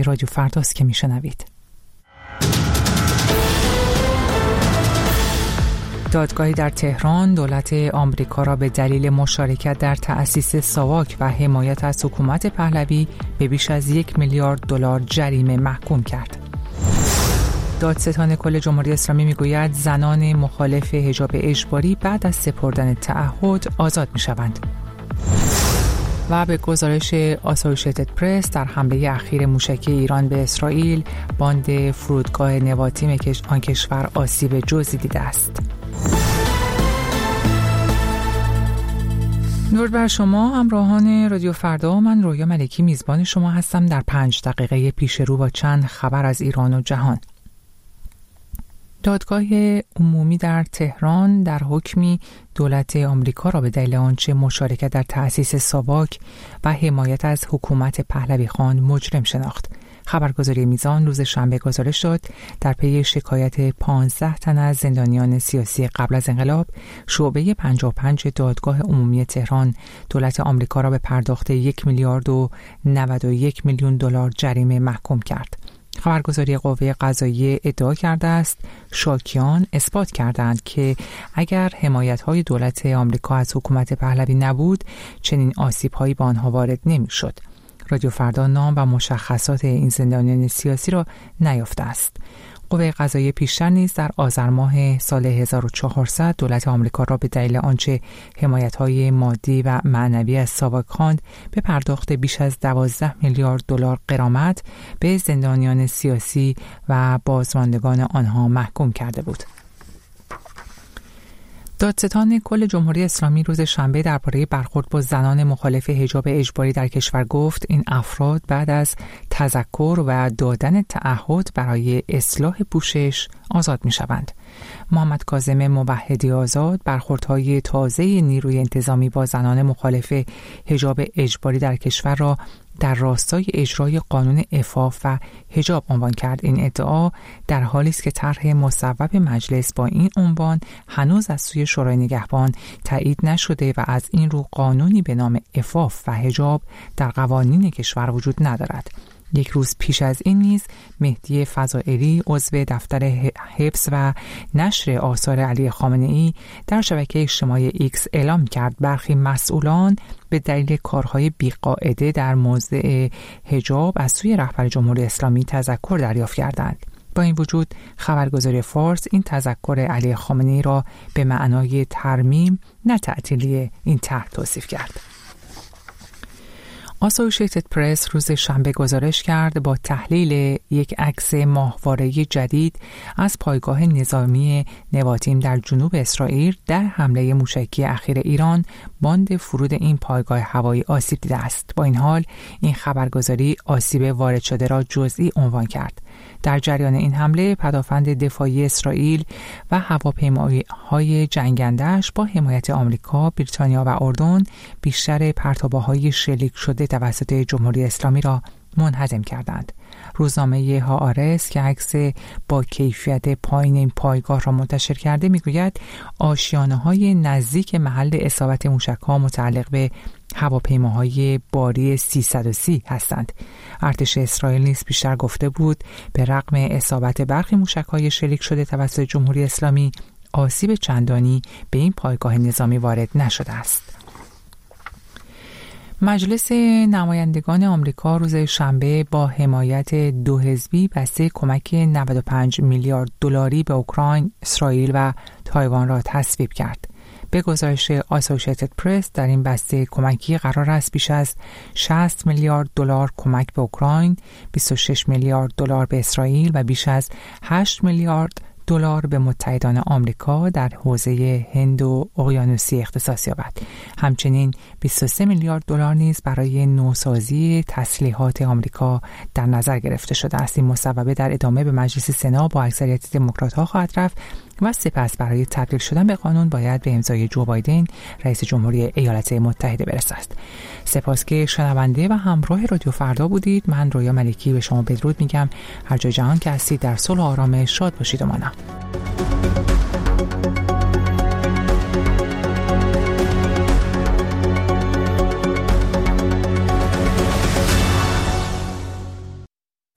رادیو فرداست که میشنوید. دادگاهی در تهران دولت آمریکا را به دلیل مشارکت در تأسیس ساواک و حمایت از حکومت پهلوی به بیش از 1 میلیارد دلار جریمه محکوم کرد. دادستان کل جمهوری اسلامی میگوید زنان مخالف حجاب اجباری بعد از سپردن تعهد آزاد میشوند. و به گزارش آسوشیتد پرس در حمله اخیر موشکی ایران به اسرائیل، باند فرودگاه نواتیم آن کشور آسیب جزئی دیده است. درود بر شما همراهان رادیو فردا. من رویا ملکی میزبان شما هستم در 5 دقیقه پیش رو با چند خبر از ایران و جهان. دادگاه عمومی در تهران در حکمی دولت آمریکا را به دلیل آنچه مشارکت در تأسیس ساواک و حمایت از حکومت پهلوی خان مجرم شناخت. خبرگزاری میزان روز شنبه گزارش داد در پی شکایت 15 تن از زندانیان سیاسی قبل از انقلاب، شعبه 55 دادگاه عمومی تهران دولت آمریکا را به پرداخت 1 میلیارد و 91 میلیون دلار جریمه محکوم کرد. خبرگزاری قوه قضاییه ادعا کرده است شاکیان اثبات کردند که اگر حمایت‌های دولت آمریکا از حکومت پهلوی نبود چنین آسیب‌هایی به آنها وارد نمی‌شد. رادیو فردا نام و مشخصات این زندانیان سیاسی را نیافته است. قوه قضاییه پیشتر نیز در آذر ماه سال 1400 دولت آمریکا را به دلیل آنچه حمایت‌های مادی و معنوی از ساواک خواند به پرداخت بیش از 12 میلیارد دلار غرامت به زندانیان سیاسی و بازماندگان آنها محکوم کرده بود. دادستان کل جمهوری اسلامی روز شنبه درباره برخورد با زنان مخالف حجاب اجباری در کشور گفت این افراد بعد از تذکر و دادن تعهد برای اصلاح پوشش آزاد می‌شوند. محمد کاظم موحدی آزاد برخوردهای تازه نیروی انتظامی با زنان مخالف حجاب اجباری در کشور را در راستای اجرای قانون عفاف و حجاب عنوان کرد. این ادعا در حالی است که طرح مصوب مجلس با این عنوان هنوز از سوی شورای نگهبان تایید نشده و از این رو قانونی به نام عفاف و حجاب در قوانین کشور وجود ندارد. یک روز پیش از این نیز مهدی فضائلی عضو دفتر حفظ و نشر آثار علی خامنه‌ای در شبکه اجتماعی ایکس اعلام کرد برخی مسئولان به دلیل کارهای بیقاعده در موضوع حجاب از سوی رهبر جمهوری اسلامی تذکر دریافت کردند. با این وجود خبرگزاری فارس این تذکر علی خامنه‌ای را به معنای ترمیم نه تعطیلی این طرح توصیف کرد. آسوشیتد پرس روز شنبه گزارش کرد با تحلیل یک عکس ماهواره‌ای جدید از پایگاه نظامی نواتیم در جنوب اسرائیل در حمله موشکی اخیر ایران، باند فرود این پایگاه هوایی آسیب دیده است. با این حال این خبرگزاری آسیب وارد شده را جزئی عنوان کرد. در جریان این حمله پدافند دفاعی اسرائیل و هواپیماهای جنگنده‌اش با حمایت آمریکا، بریتانیا و اردن بیشتر پرتابه‌های شلیک شده توسط جمهوری اسلامی را منهدم کردند. روزنامه هآرتس که عکس با کیفیت پایین این پایگاه را منتشر کرده میگوید آشیانه‌های نزدیک محل اصابت موشک‌ها متعلق به هواپیماهای باری 330 هستند. ارتش اسرائیل نیز بیشتر گفته بود به رغم اصابت برخی موشک‌های شلیک شده توسط جمهوری اسلامی آسیب چندانی به این پایگاه نظامی وارد نشده است. مجلس نمایندگان آمریکا روز شنبه با حمایت 2 حزبی بسته کمک 95 میلیارد دلاری به اوکراین، اسرائیل و تایوان را تصویب کرد. به گزارش آسوشیتد پرس در این بسته کمکی قرار است بیش از 60 میلیارد دلار کمک به اوکراین، 26 میلیارد دلار به اسرائیل و بیش از 8 میلیارد دلار به متحدان آمریکا در حوزه هند و اقیانوسی اختصاص یابد. همچنین 23 میلیارد دلار نیز برای نوسازی تسلیحات آمریکا در نظر گرفته شده است. این مصوبه در ادامه به مجلس سنا با اکثریت دموکرات‌ها خواهد رفت و سپس برای تبدیل شدن به قانون باید به امضای جو بایدن رئیس جمهوری ایالات متحده برسد. سپاس که شنونده و همراه رادیو فردا بودید. من رویا ملکی به شما بدرود میگم. هر جای جهان که هستید در صلح و آرامش شاد باشید و مانا.